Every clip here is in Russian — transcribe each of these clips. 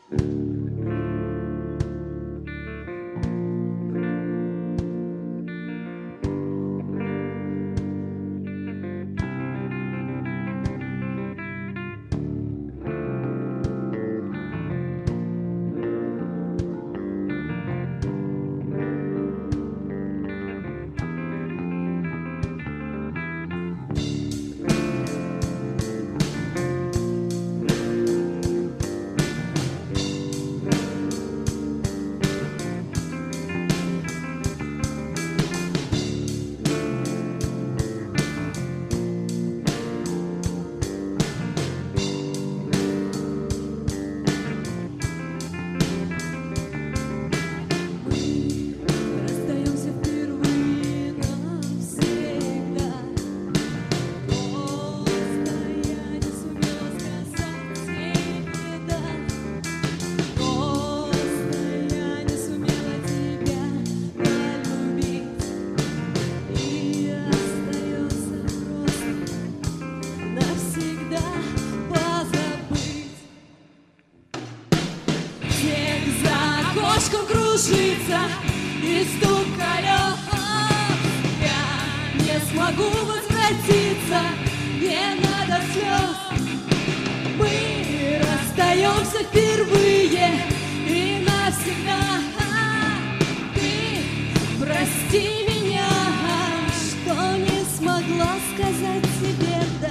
Кружится и стук колес. Я не смогу возвратиться, не надо слез. Мы расстаемся впервые и навсегда. Ты прости меня, что не смогла сказать тебе да.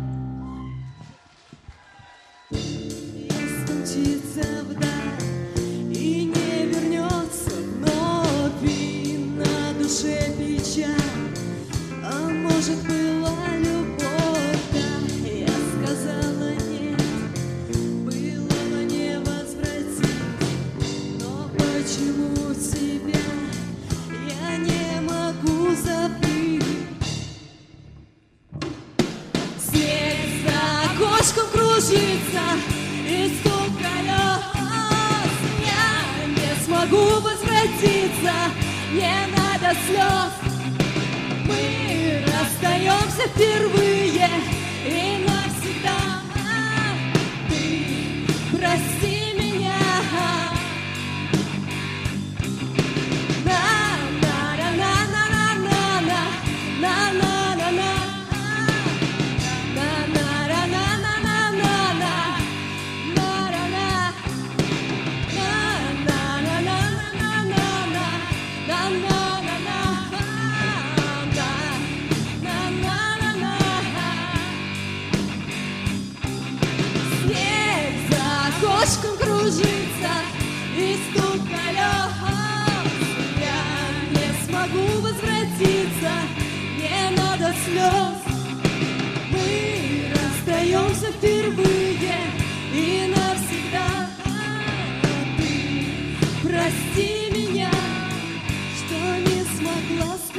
И стучится вдаль. А может, была любовь, да, я сказала нет, было не возвратить, но почему тебя я не могу забыть? Снег за окошком кружится и стук колес. Я не смогу возвратиться, не надо слез. Мы расстаемся впервые и навсегда. Ты прости меня. Окошком кружится и стук колес. Я не смогу возвратиться, не надо слез. Мы расстаемся впервые и навсегда. Ты прости меня, что не смогла